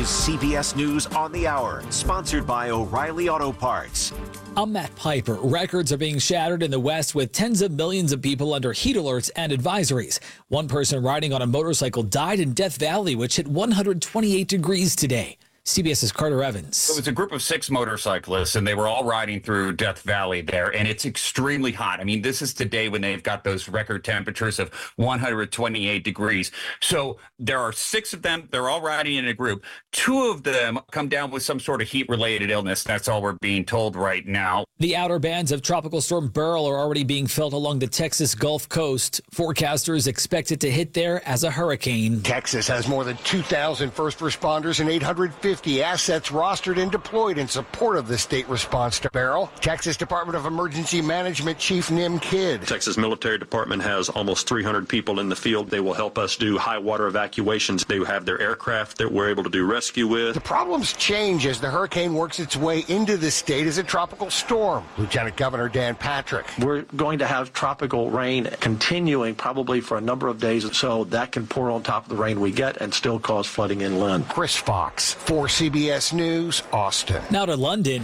is CBS News on the Hour, sponsored by O'Reilly Auto Parts. I'm Matt Piper. Records are being shattered in the West with tens of millions of people under heat alerts and advisories. One person riding on a motorcycle died in Death Valley, which hit 128 degrees today. CBS's Carter Evans. It was a group of 6 motorcyclists, and they were all riding through Death Valley there, and it's extremely hot. I mean, this is today when they've got those record temperatures of 128 degrees. So there are 6 of them. They're all riding in a group. 2 of them come down with some sort of heat-related illness. That's all we're being told right now. The outer bands of Tropical Storm Beryl are already being felt along the Texas Gulf Coast. Forecasters expect it to hit there as a hurricane. Texas has more than 2,000 first responders and 850 assets rostered and deployed in support of the state response to Beryl. Texas Department of Emergency Management Chief Nim Kidd. Texas Military Department has almost 300 people in the field. They will help us do high water evacuations. They have their aircraft that we're able to do rescue with. The problems change as the hurricane works its way into the state as a tropical storm. Lieutenant Governor Dan Patrick. We're going to have tropical rain continuing probably for a number of days, so that can pour on top of the rain we get and still cause flooding inland. Chris Fox for CBS News, Austin. Now to London.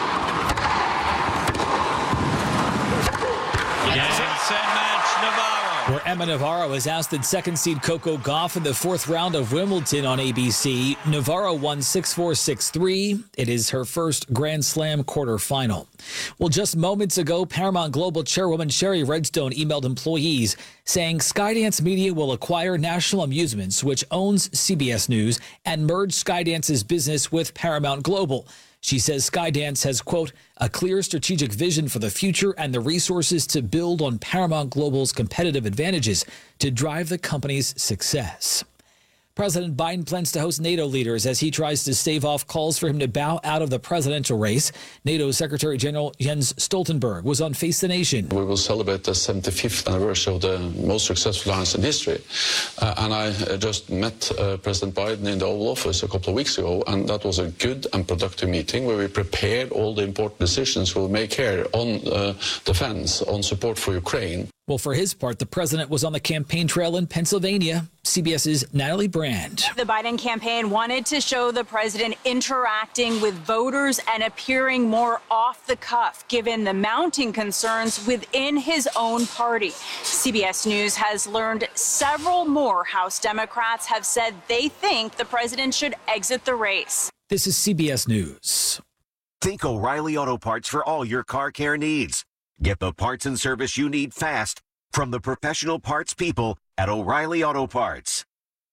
Where Emma Navarro has ousted second seed Coco Gauff in the 4th round of Wimbledon on ABC. Navarro won 6-4, 6-3. It is her first Grand Slam quarterfinal. Well, just moments ago, Paramount Global Chairwoman Sherry Redstone emailed employees saying Skydance Media will acquire National Amusements, which owns CBS News, and merge Skydance's business with Paramount Global. She says Skydance has, quote, a clear strategic vision for the future and the resources to build on Paramount Global's competitive advantages to drive the company's success. President Biden plans to host NATO leaders as he tries to stave off calls for him to bow out of the presidential race. NATO Secretary General Jens Stoltenberg was on Face the Nation. We will celebrate the 75th anniversary of the most successful alliance in history. And I just met President Biden in the Oval Office a couple of weeks ago, and that was a good and productive meeting where we prepared all the important decisions we'll make here on defense, on support for Ukraine. Well, for his part, the president was on the campaign trail in Pennsylvania. CBS's Natalie Brand. The Biden campaign wanted to show the president interacting with voters and appearing more off the cuff, given the mounting concerns within his own party. CBS News has learned several more House Democrats have said they think the president should exit the race. This is CBS News. Think O'Reilly Auto Parts for all your car care needs. Get the parts and service you need fast from the professional parts people at O'Reilly Auto Parts.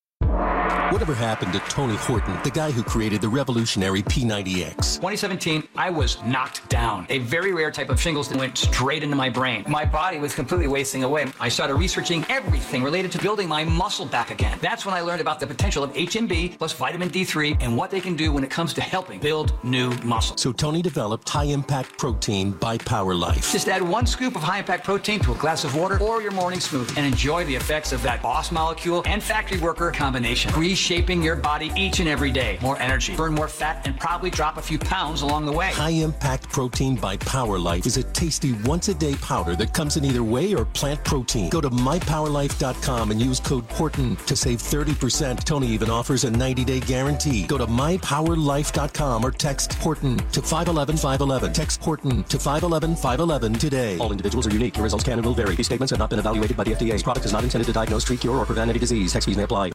Whatever happened to Tony Horton, the guy who created the revolutionary P90X? 2017, I was knocked down. A very rare type of shingles that went straight into my brain. My body was completely wasting away. I started researching everything related to building my muscle back again. That's when I learned about the potential of HMB plus vitamin D3 and what they can do when it comes to helping build new muscle. So Tony developed high-impact protein by Power Life. Just add 1 scoop of high-impact protein to a glass of water or your morning smoothie and enjoy the effects of that boss molecule and factory worker combination. Reshaping your body each and every day. More energy, burn more fat, and probably drop a few pounds along the way. High-impact protein by Power Life is a tasty once-a-day powder that comes in either whey or plant protein. Go to mypowerlife.com and use code HORTON to save 30%. Tony even offers a 90-day guarantee. Go to mypowerlife.com or text HORTON to 511-511. Text HORTON to 511-511 today. All individuals are unique. Your results can and will vary. These statements have not been evaluated by the FDA. This product is not intended to diagnose, treat, cure, or prevent any disease. Tax fees may apply.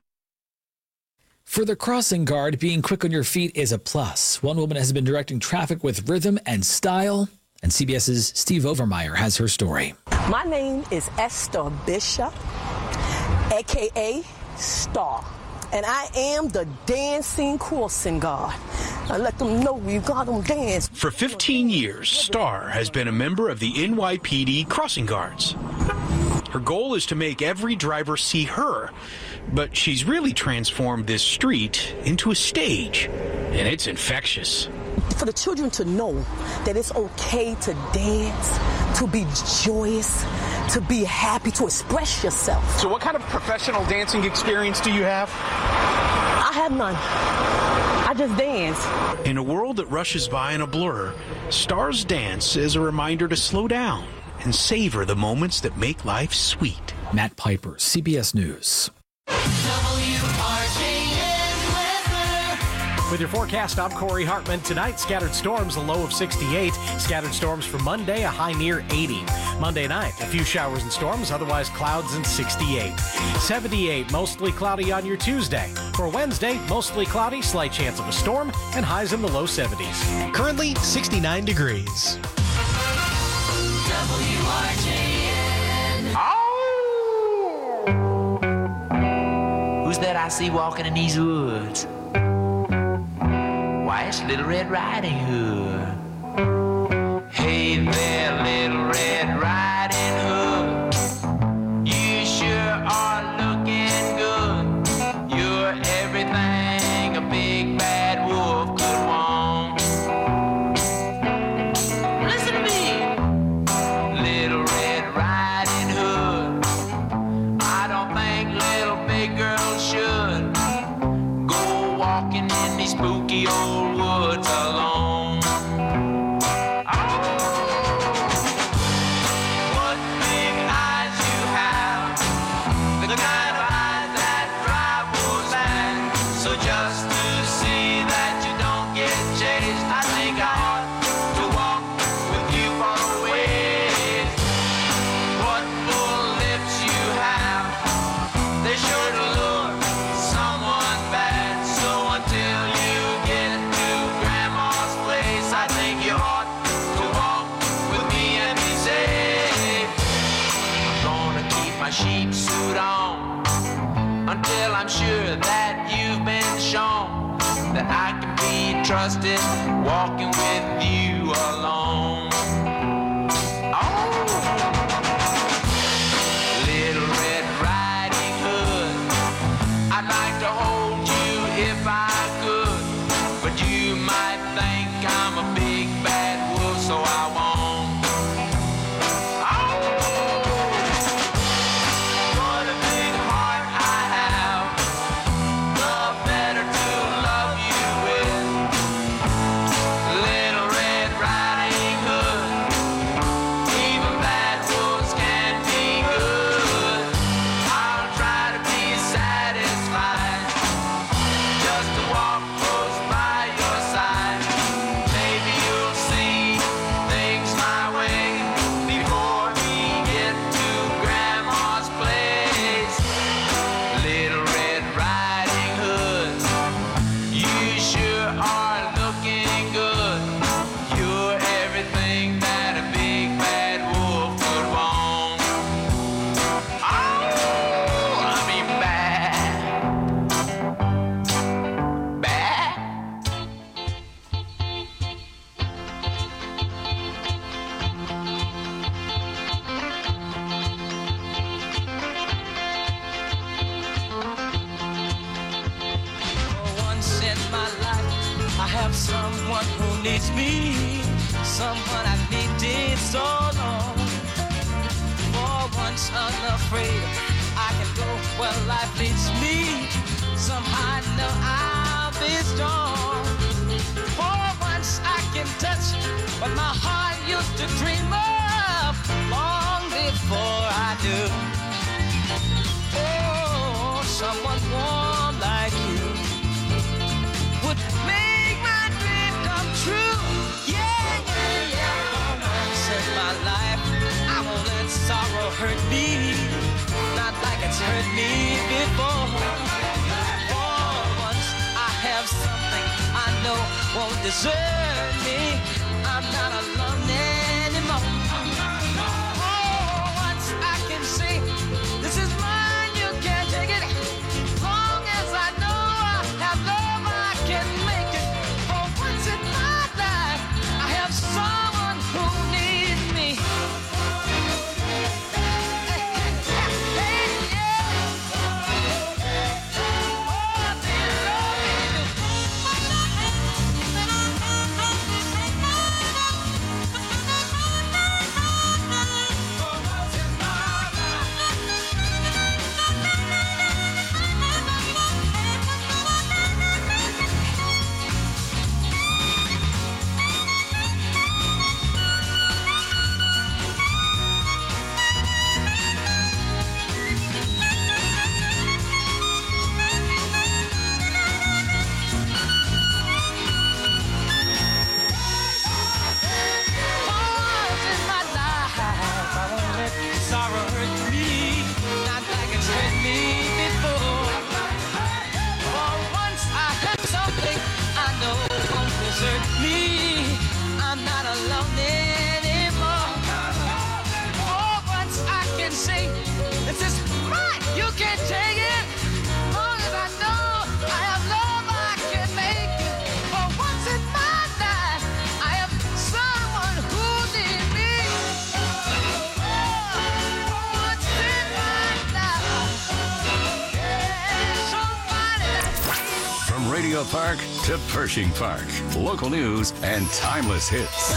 For the crossing guard, being quick on your feet is a plus. One woman has been directing traffic with rhythm and style, and CBS's Steve Overmeyer has her story. My name is Esther Bishop, a.k.a. Star, and I am the dancing crossing guard. I let them know you got them dance. For 15 years, Star has been a member of the NYPD Crossing Guards. Her goal is to make every driver see her, but she's really transformed this street into a stage, and it's infectious. For the children to know that it's okay to dance, to be joyous, to be happy, to express yourself. So what kind of professional dancing experience do you have? I have none. I just dance. In a world that rushes by in a blur, Star's dance is a reminder to slow down and savor the moments that make life sweet. Matt Piper, CBS News. WRJN weather. With your forecast, I'm Corey Hartman. Tonight, scattered storms, a low of 68. Scattered storms for Monday, a high near 80. Monday night, a few showers and storms, otherwise clouds and 68. 78, mostly cloudy on your Tuesday. For Wednesday, mostly cloudy, slight chance of a storm, and highs in the low 70s. Currently, 69 degrees. WRJN. Who's that I see walking in these woods? Why, it's Little Red Riding Hood. Hey there, Little Red Riding Hood. You sure are looking good. You're everything a big bad wolf could want. Listen to me, Little Red Riding Hood. I don't think little big girls should go walking in these spooky old woods alone. What big eyes you have, the kind of eyes that drive wolves mad. So just to see that you don't get chased, I think I ought to walk with you for a ways. What full lips you have, they sure to lure someone bad. So until you get to Grandma's place, I think you ought to walk with me and be safe. I'm gonna keep my sheep suit on until I'm sure that you've been shown that I can be trusted walking with you alone. Little Red Riding Hood, I'd like to hold you if I could, but you might think I'm a big bad wolf, so I won't. What a big heart I have, the better to love you with. Little Red Riding Hood, even bad wolves can be good. I'll try to be satisfied just to walk close by your side. Maybe you'll see things my way before we get to Grandma's place. Little Red Riding Hood, you sure are looking good. You're everything that a big bad wolf could want. Oh, I mean bad. Bad. For once in my life, I have someone who needs me, someone I've needed so long. For once unafraid, I can go where life leads me. Somehow I know I'll be strong. For once I can touch what my heart used to dream of long before I do. Oh, someone warm like you would make my dream come true. Yeah, yeah, yeah. For once in my life, I won't let sorrow hurt me, not like it's hurt me before. For once I have something I know won't desert me. I'm not alone anymore. Oh, once I can say, this is mine, you can't take it. Long as I know I have love, I can make it. For once in my life, I have someone who needs me. Park to Pershing Park. Local news and timeless hits.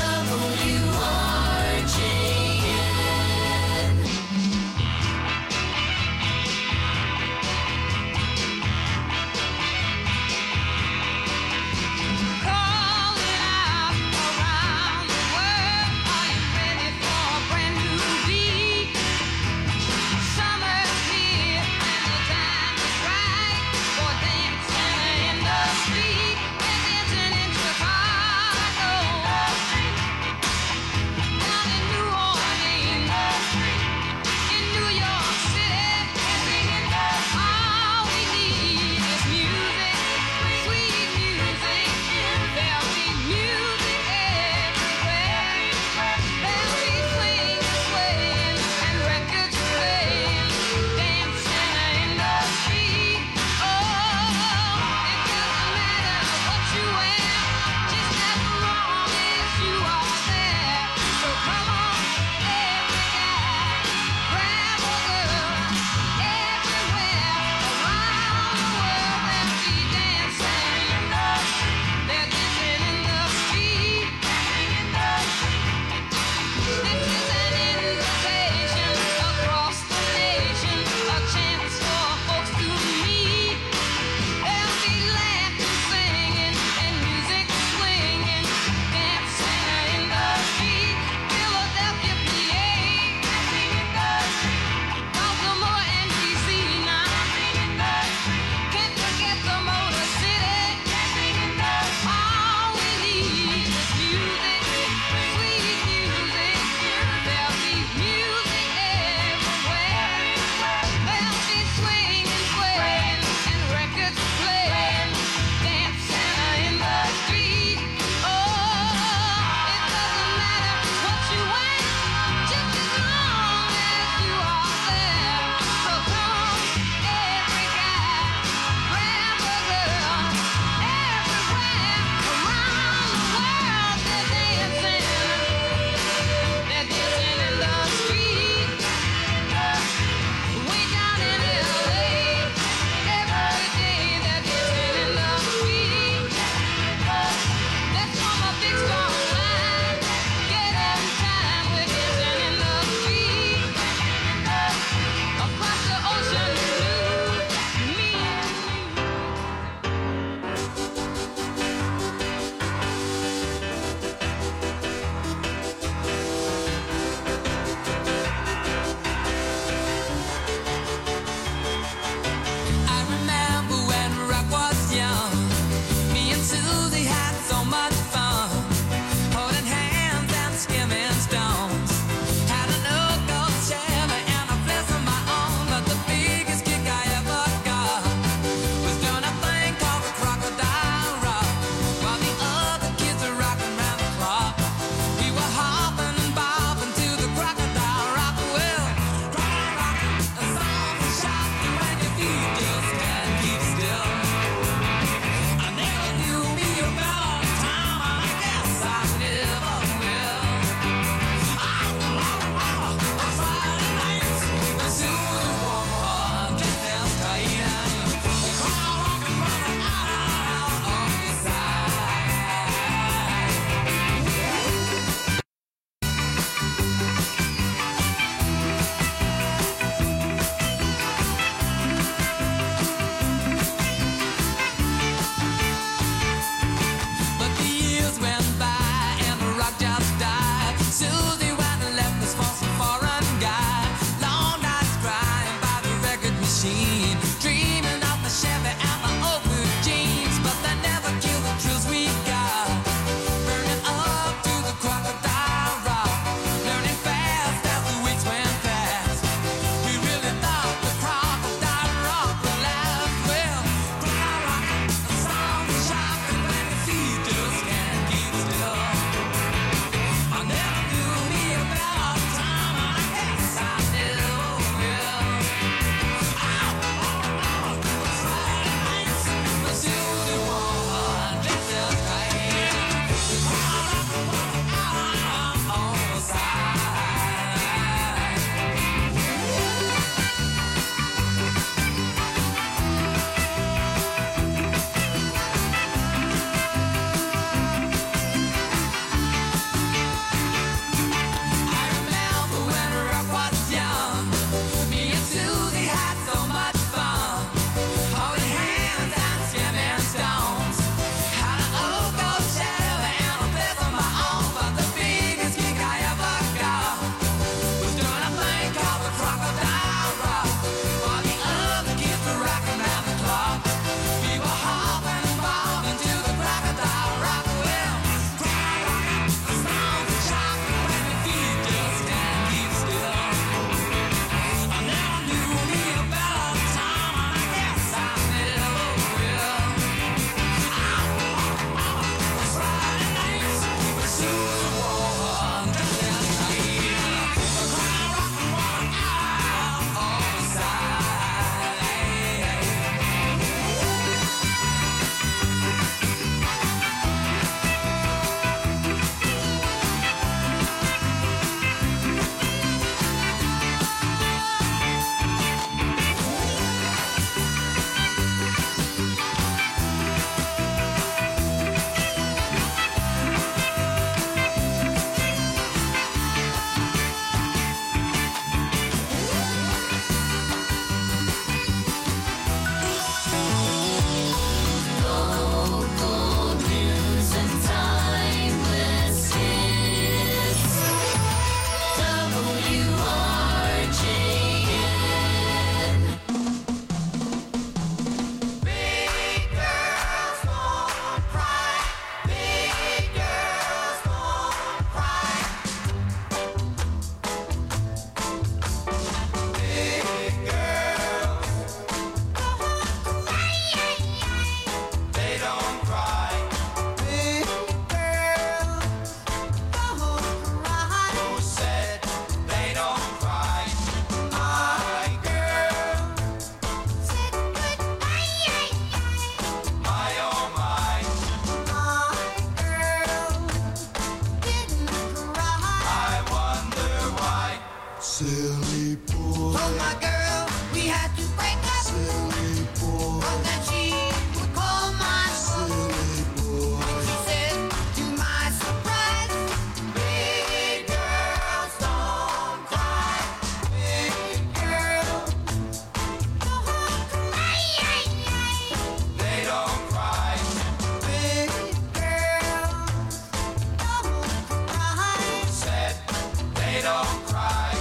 told my girl we had to break up. But then she would call my phone. And she said, to my surprise, big girls don't cry. Big girls don't cry. They don't cry. Big girls don't cry. Said they don't cry.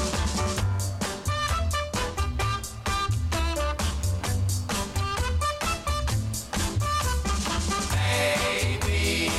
Baby,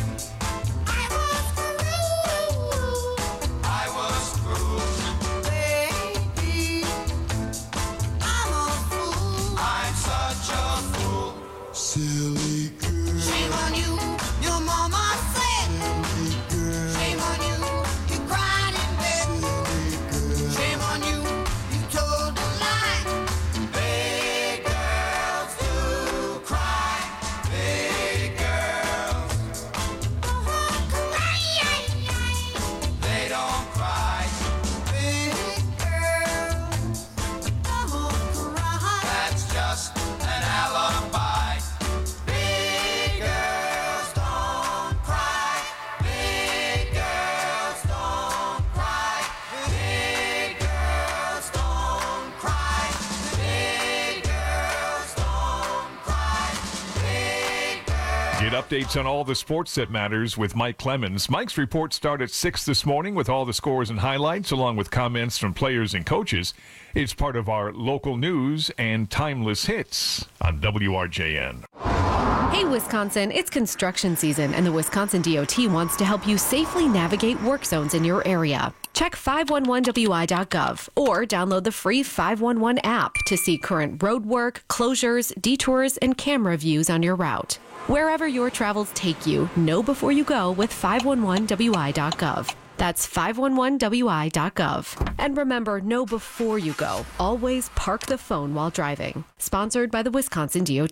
I was through. Baby, I'm a fool. I'm such a fool. Silly girl. Shame on you, your mama said. Shame on you, you cried in bed. Shame on you, you told a lie. Big girls do cry. Big girls don't cry. They don't cry. Big girls don't cry. That's just an alibi. Big girls don't cry. Big girls don't cry. Big girls don't cry. Big girls don't cry. Big girls. Get updates on all the sports that matters with Mike Clemens. Mike's reports start at 6 this morning with all the scores and highlights, along with comments from players and coaches. It's part of our local news and timeless hits on WRJN. Hey, Wisconsin, it's construction season, and the Wisconsin DOT wants to help you safely navigate work zones in your area. Check 511wi.gov or download the free 511 app to see current road work, closures, detours, and camera views on your route. Wherever your travels take you, know before you go with 511wi.gov. That's 511wi.gov. And remember, know before you go. Always park the phone while driving. Sponsored by the Wisconsin DOT.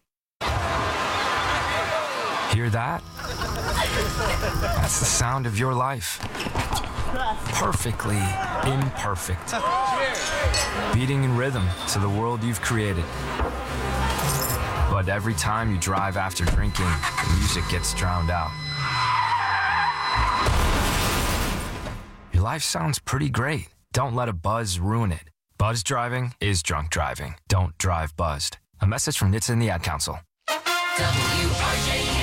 Hear that? That's the sound of your life. Perfectly imperfect. Beating in rhythm to the world you've created. But every time you drive after drinking, the music gets drowned out. Your life sounds pretty great. Don't let a buzz ruin it. Buzz driving is drunk driving. Don't drive buzzed. A message from NHTSA and the Ad Council. WRJN.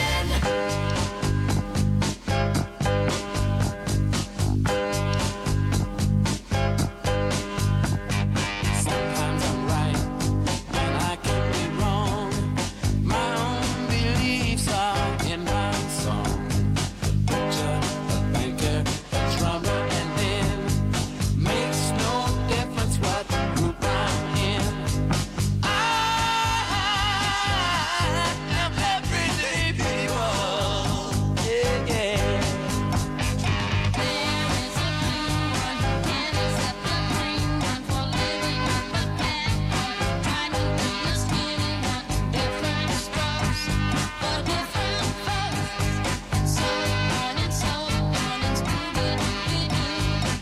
Sometimes I'm right and I can be wrong. My own beliefs are in my song. The butcher, the banker, the drummer, and then makes no difference what group I'm in. I am everyday people. Yeah, yeah. There is a blue one and it's a green one for living on the path. Trying to be a skinny one, different strokes for different folks. And so on and so on and Scooby-Doo.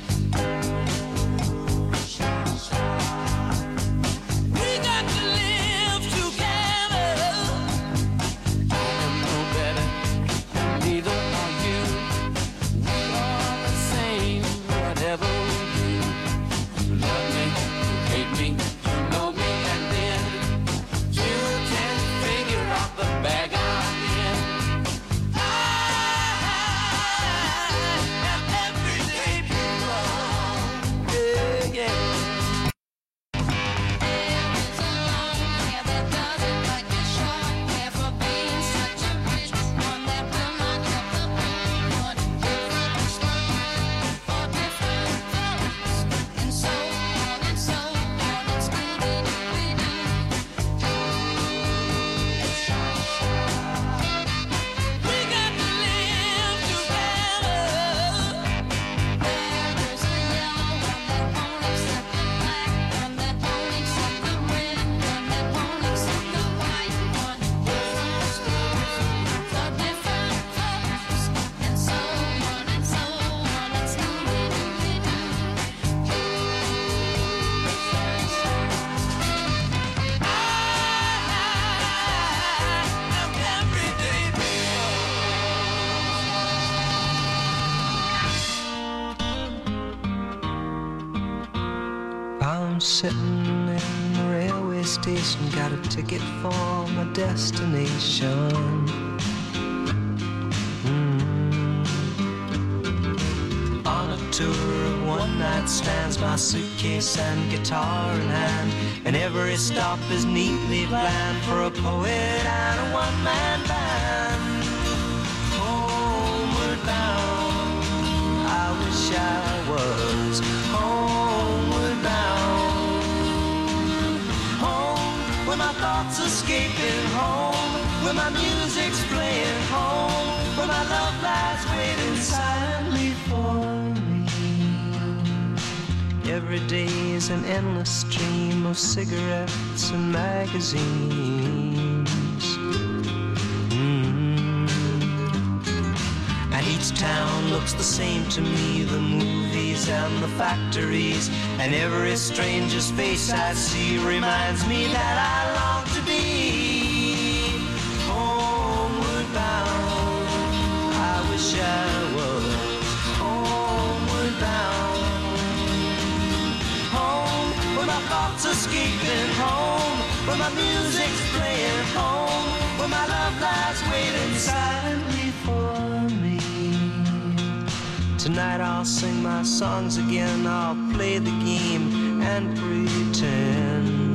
We got to live together. I am no better, and neither are you. We are the same, whatever we do. You love me, you hate me, you know me, and then you can figure out the bag I'm in. I am everyday people. Yeah, yeah. And so on and so on and I'm sitting in the railway station, got a ticket for my destination. On a tour of one-night stands, my suitcase and guitar in hand, and every stop is neatly planned for a poet and a one-man band. Homeward bound, I wish I was homeward bound. Home, where my thoughts escaping, home, where my music's playing, home, where my love lies waiting silently for me. Every day is an endless stream of cigarettes and magazines. And each town looks the same to me, the movies and the factories, and every stranger's face I see reminds me that I long to be homeward bound. I wish I was homeward bound. Home, where my thoughts escaping, home, where my music's playing, home, where my love lies waiting silently for me. Tonight I'll sing my songs again, I'll play the game and pretend.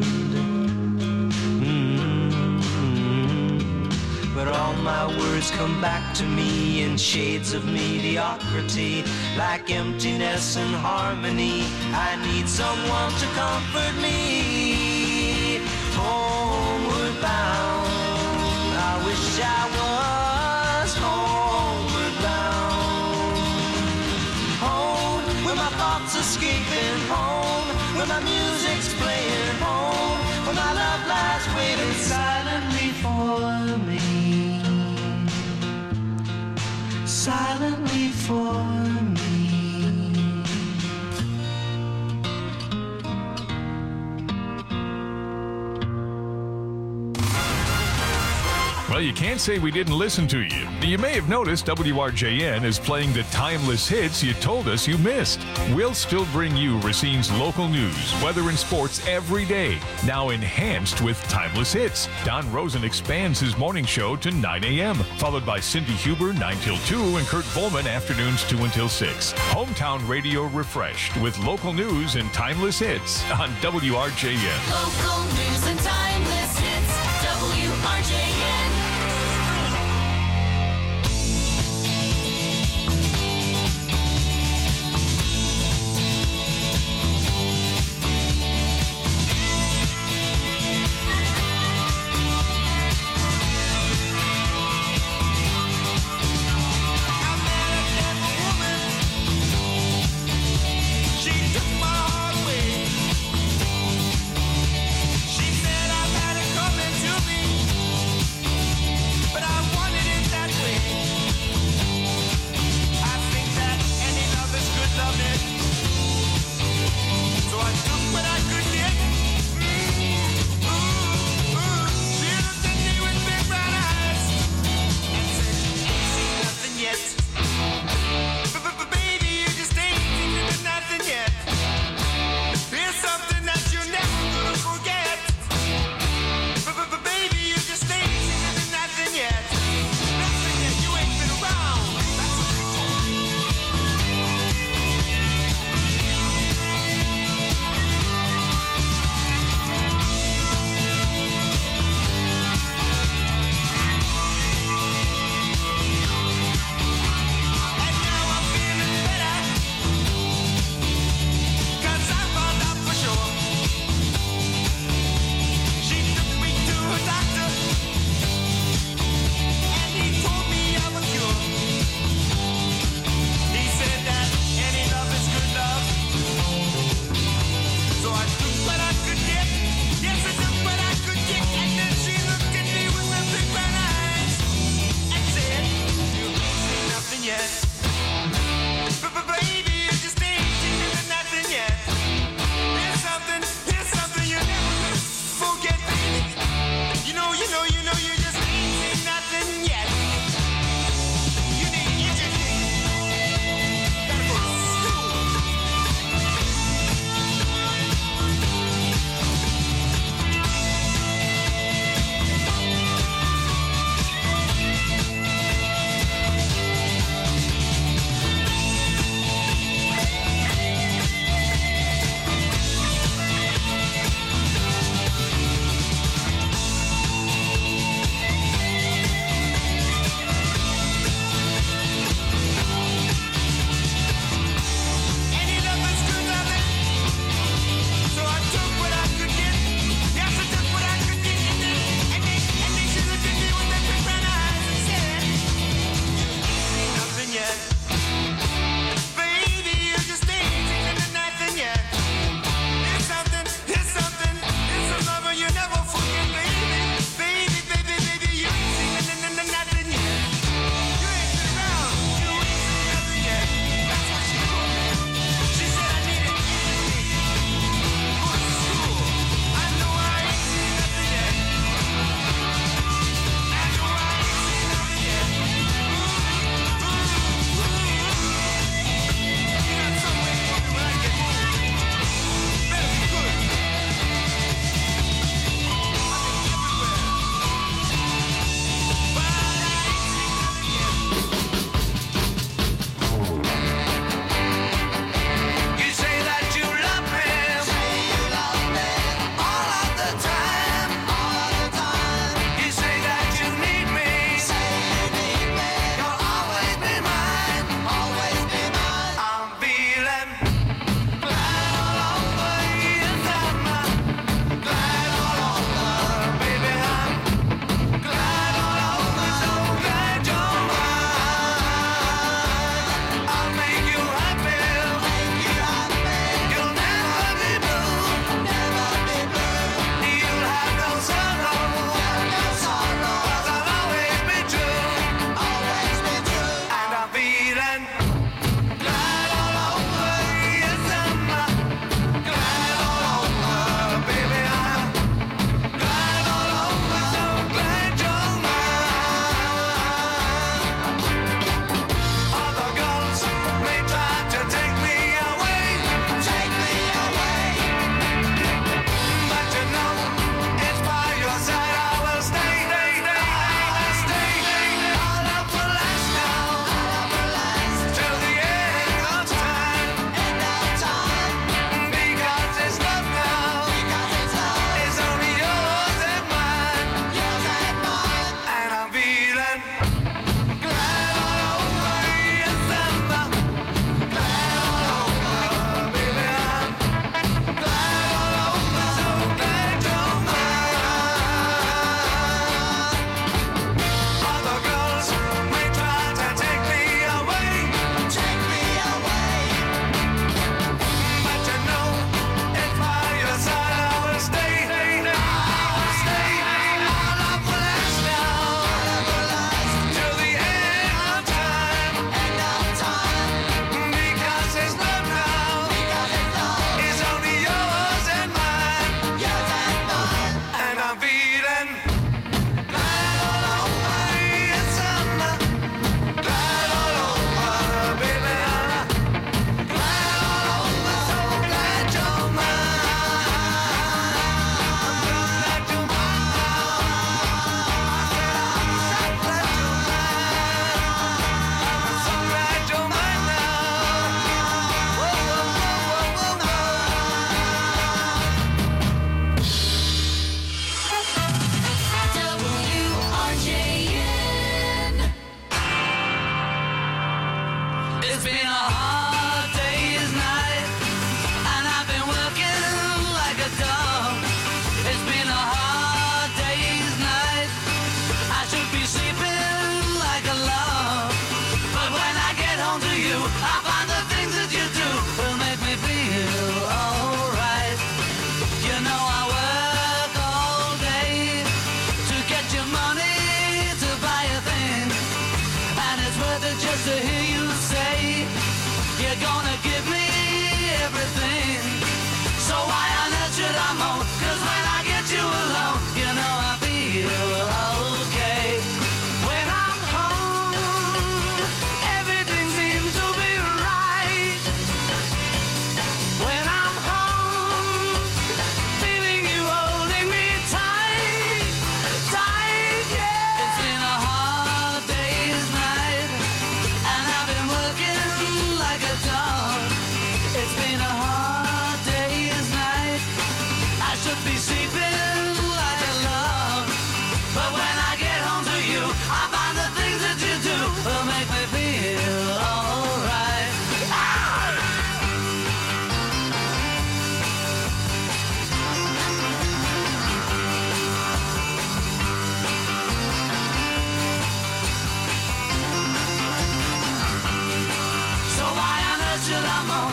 But all my words come back to me in shades of mediocrity, like emptiness and harmony. I need someone to comfort me. Homeward bound, I wish I was homeward bound. Home, where my thoughts escaping, home, where my music's playing, home, where my love lies waiting silently for me. Silently for me. Well, you can't say we didn't listen to you. You may have noticed WRJN is playing the timeless hits you told us you missed. We'll still bring you Racine's local news, weather, and sports every day, now enhanced with timeless hits. Don Rosen expands his morning show to 9 a.m., followed by Cindy Huber 9 till 2 and Kurt Volman afternoons 2 until 6. Hometown radio refreshed with local news and timeless hits on WRJN. Local news and timeless hits. WRJN. She took my heart away. She said I've had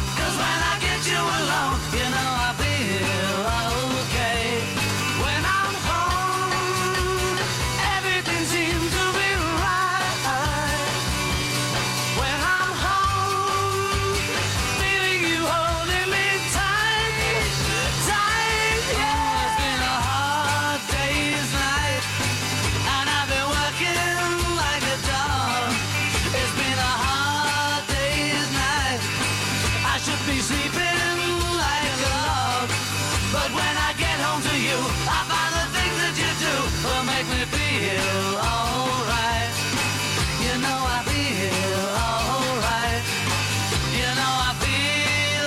'cause when I get you alone, you know I feel okay. When I'm home, everything seems to be right. When I'm home, feeling you holding me tight, tight, yeah. It's been a hard day's night, and I've been working like a dog. It's been a hard day's night. I should be sleeping like a log, but when I get home to you, I find the things that you do will make me feel alright. You know I feel alright. You know I feel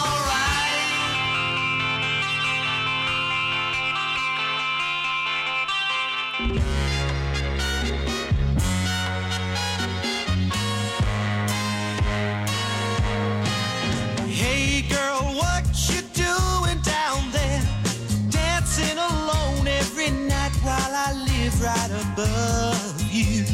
Hey girl, what you doing down there? Dancing alone every night while I live right above you.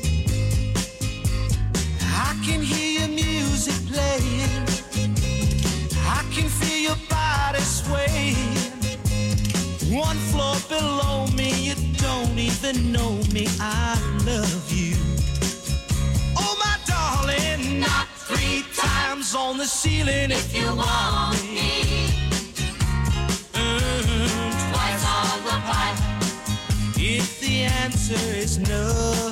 I can hear your music playing. I can feel your body swaying. One floor below me, you don't even know me. I love you. Oh my darling, knock 3 times on the ceiling if you want me. Twice on the pipe if the answer is no.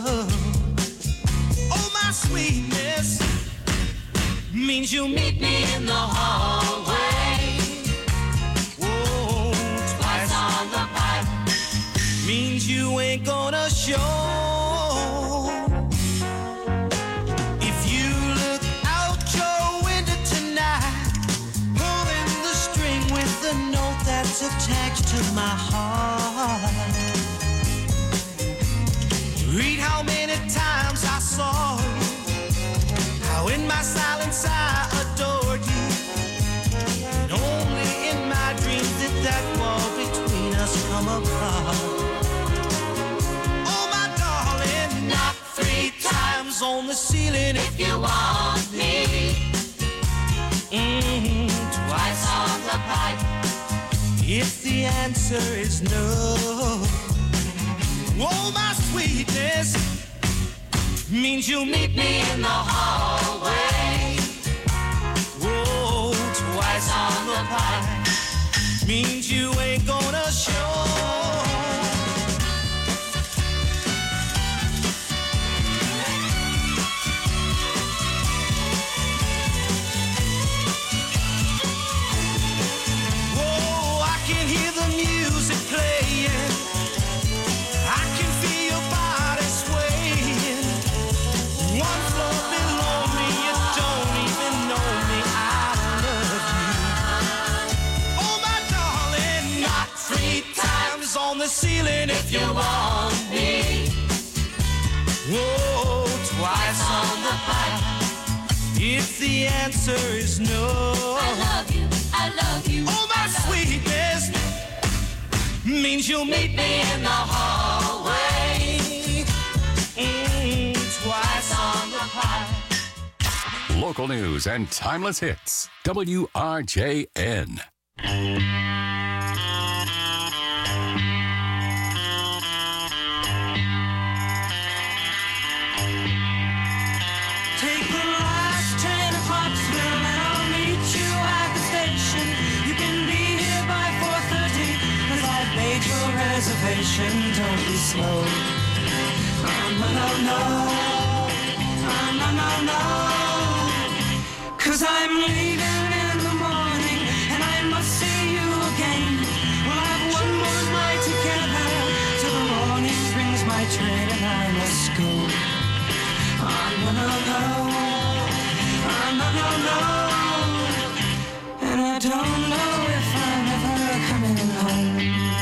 Oh my sweetness means you meet me in the hallway. Whoa, twice on the pipe means you ain't gonna show. If you look out your window tonight, pulling the string with the note that's attached to my heart. Read how many times I saw you, how in my silence I adored you, and only in my dreams did that wall between us come apart. Oh my darling, knock 3 times on the ceiling if you want me. Twice on the pipe if the answer is no. Oh my sweetness means you'll meet me in the hallway. Whoa, twice on the pipe means you ain't gonna show. Whoa, I can hear the music playing. I can feel your body swaying. One floor below me, you don't even know me. I love you. Oh my darling, knock 3 times on the ceiling if you want me. Whoa, twice on the pipe if the answer is no. I love you, I love you. Oh my sweetness means you'll meet me in the hallway. Twice on the pipe. Local news and timeless hits. WRJN. Take the last train to Pottsville and I'll meet you at the station. You can be here by 4:30 'cause I've made your reservation. Don't be slow. No, no, no. No, no, no. 'Cause I'm leaving in the morning and I must see you again. We'll have one more night together till the morning brings my train and I must go. No, no, no. No, no, no. And I don't know if I'm ever coming home.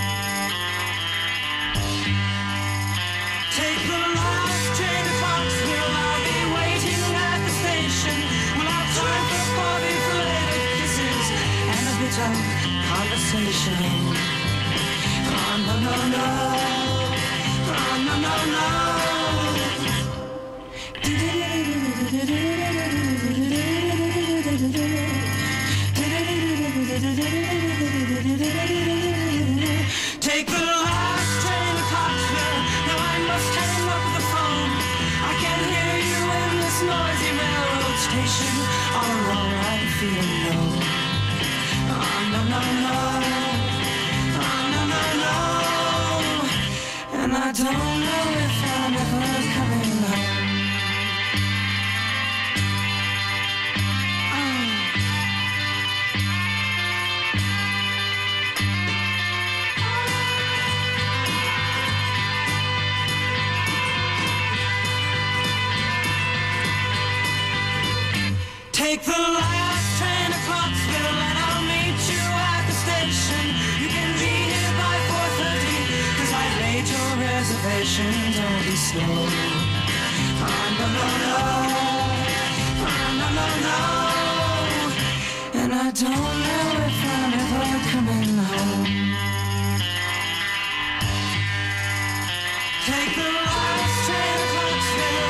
Take the last train to Foxville. I'll be waiting at the station. We'll have time for coffee, for later kisses, and a bit of conversation. No, no, no. No, no, no. Take the last train to Clarksville. Now I must hang up the phone. I can hear you in this noisy railroad station. All alone I'm feeling low. Oh, no, no, no. Oh, no, no, no. And I don't know if I'm ever coming home. Take the last train to Clarksville and I'll meet you at the station. You can be here by 4:30, 'cause I made your reservation. Don't be slow. Oh, no, no, no. Oh, no, no, no. And I don't know if I'm ever coming home. Take the last train to Clarksville.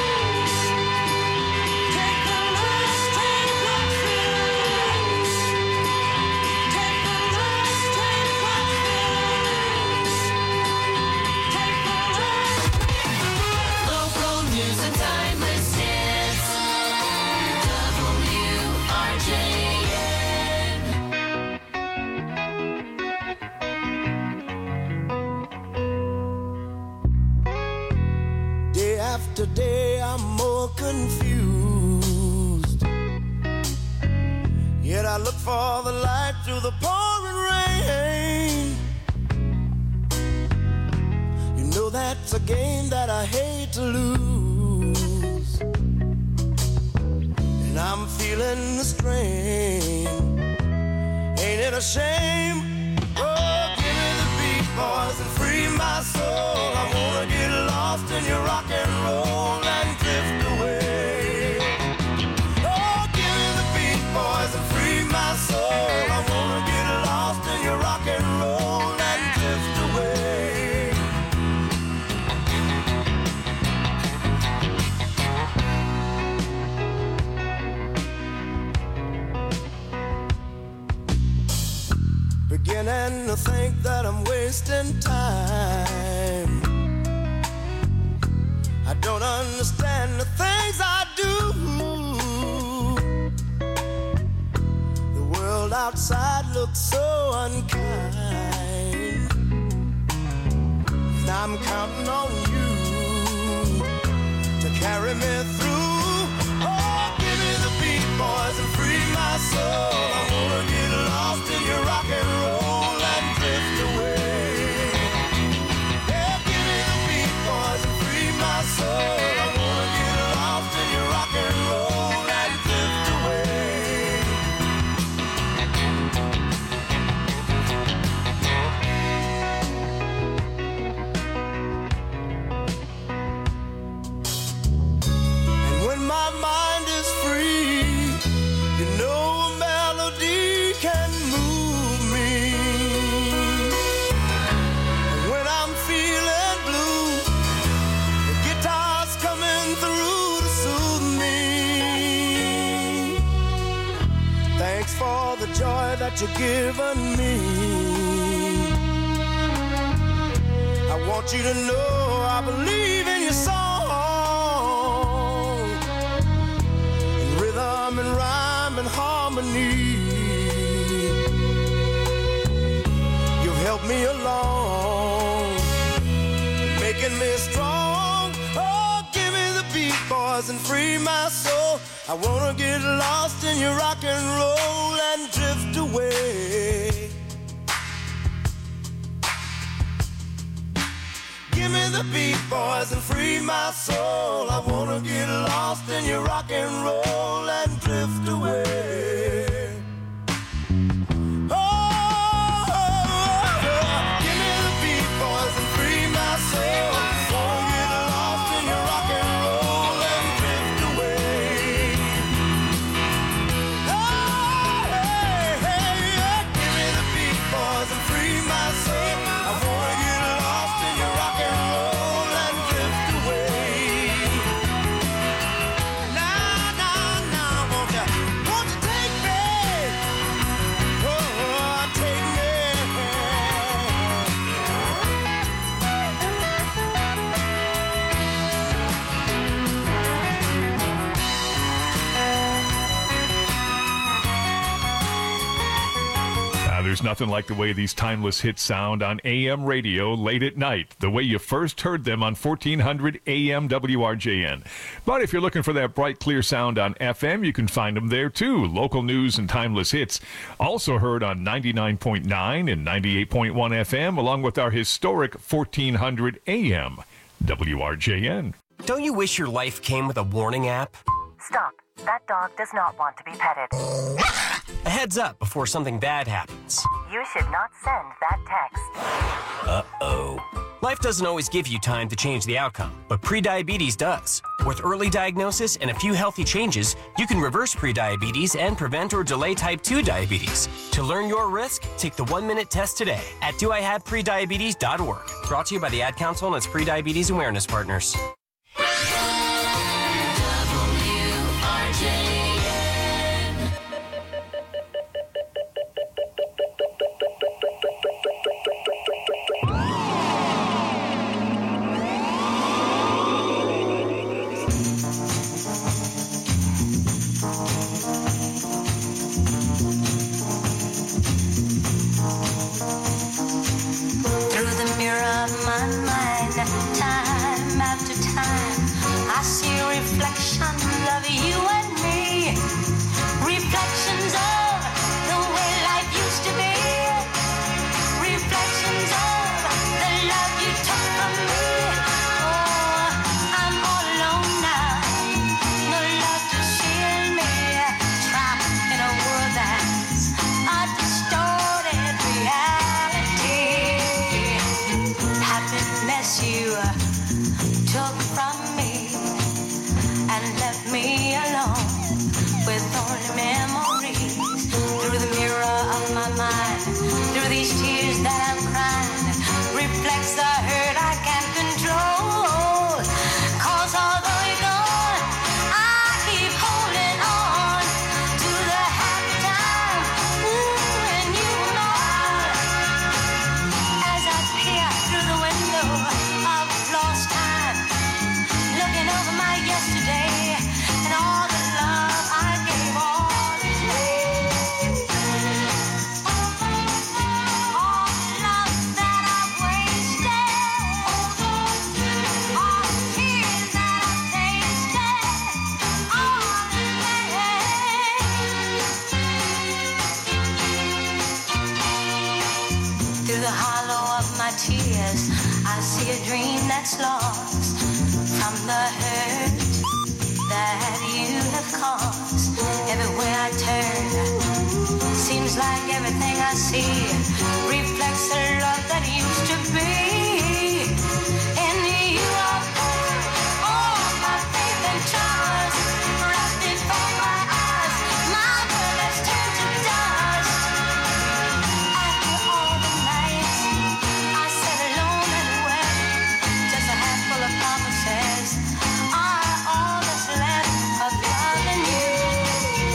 Today I'm more confused. Yet I look for the light through the pouring rain. You know that's a game that I hate to lose. And I'm feeling the strain. Ain't it a shame? Oh, give me the beat, boys, and free my soul. I wanna get lost in your rock and roll and drift away. Oh, give me the beat, boys, and free my soul. I wanna get lost in your rock and roll and drift away. Beginning to think that I'm wasting time. I don't understand the things I do. The world outside looks so unkind. And I'm counting on you to carry me through. Oh, give me the beat, boys, and free my soul. I wanna get lost in your rock and roll and drift away. Yeah, give me the beat, boys, and free my soul. I wanna get lost in your rock and roll and drift away. And when my mind is free, you know a melody can move me. And when I'm feeling blue, the guitar's coming through to soothe me. Thanks for the joy that you've given me. I want you to know I believe in your song, in rhythm and rhyme and harmony. You've helped me along, making me strong. Oh, give me the beat, boys, and free my soul. I wanna get lost in your rock and roll and drift away. Give me the beat, boys, and free my soul. I wanna get lost in your rock and roll and drift away. Give me the beat, boys, and free my soul. Wanna get lost in your rock and roll and drift away. Give me the beat, boys, and free my soul. I wanna get lost in your rock and roll and drift away. Now, now, nothing like the way these timeless hits sound on AM radio late at night, the way you first heard them on 1400 AM WRJN. But if you're looking for that bright, clear sound on FM, you can find them there too. Local news and timeless hits. Also heard on 99.9 and 98.1 FM, along with our historic 1400 AM WRJN. Don't you wish your life came with a warning app? Stop. That dog does not want to be petted. A heads up before something bad happens. You should not send that text. Uh-oh. Life doesn't always give you time to change the outcome, but prediabetes does. With early diagnosis and a few healthy changes, you can reverse prediabetes and prevent or delay type 2 diabetes. To learn your risk, take the 1-minute test today at doihaveprediabetes.org. Brought to you by the Ad Council and its prediabetes awareness partners.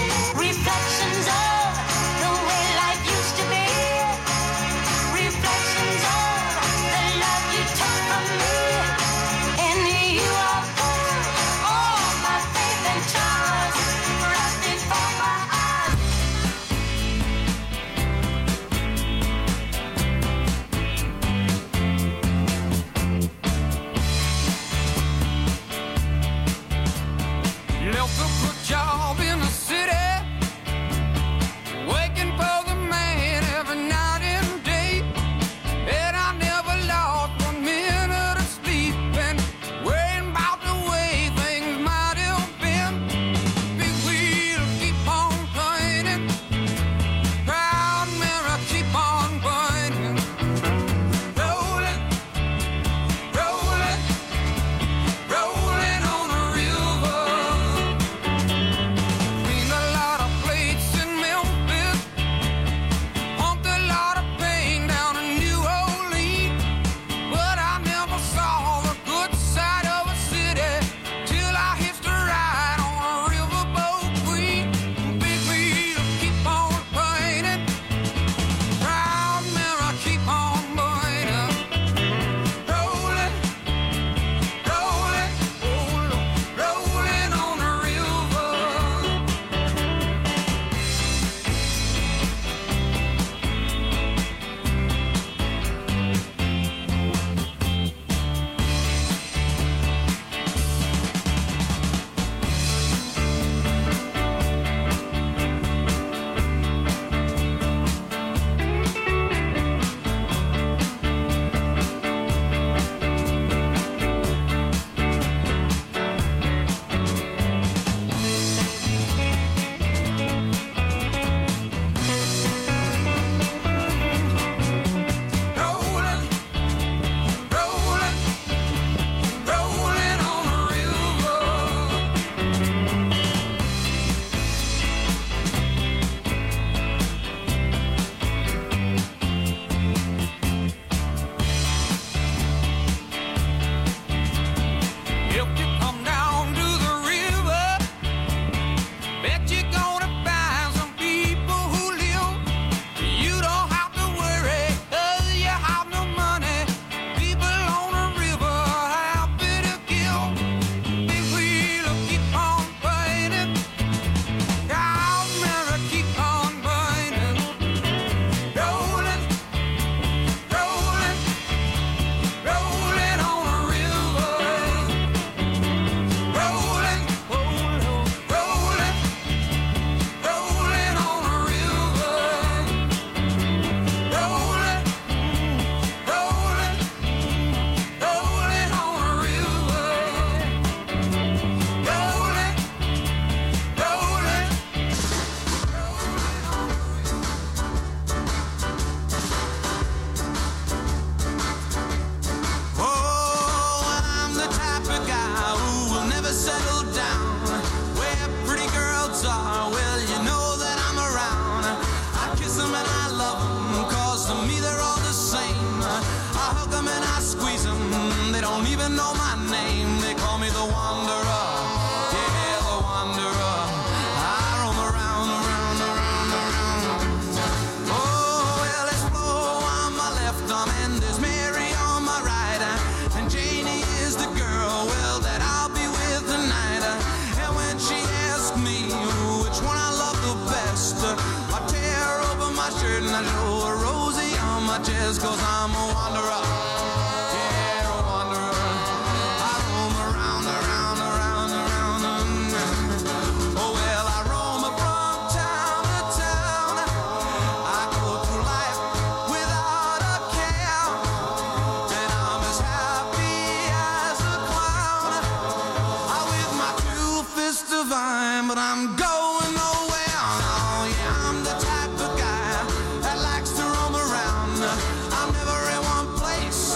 Reflections of the way life used to be. Reflections rhythm, and there's Mary on my right, and Janie is the girl, well, that I'll be with tonight. And when she asks me which one I love the best, I tear open my shirt and I show her Rosie on my chest, 'cause I'm a wanderer. Yeah, a wanderer. I roam around, around, around, around. Oh, well, I roam from town to town. I go through life without a care, and I'm as happy as a clown. I'm with my two fists divine, but I'm going nowhere. Oh, yeah, I'm the type of guy that likes to roam around. I'm never in one place,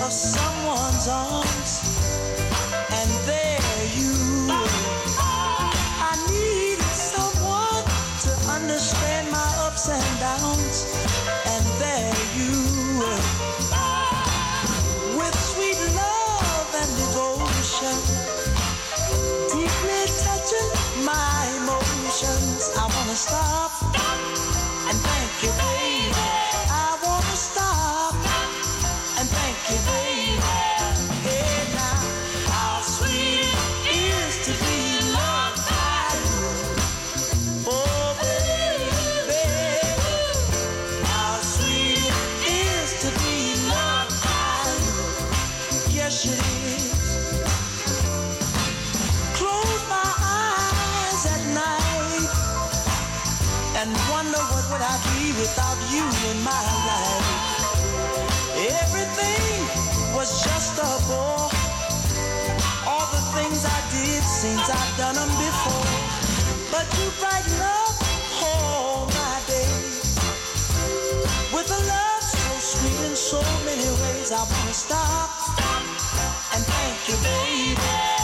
of someone's arms, and there you were. I needed someone to understand my ups and downs, and there you were. With sweet love and devotion, deeply touching my emotions. I wanna stop and thank you, baby. I wanna stop and thank you, baby. Hey now, how sweet it is to be loved by you. Oh baby, how sweet it is to be loved by you. Yes it is. Close my eyes at night and wonder what would I be without you in my life. Everything was just a bore. All the things I did seems I've done them before. But you brighten up all my days with a love so sweet in so many ways. I wanna stop and thank you, baby.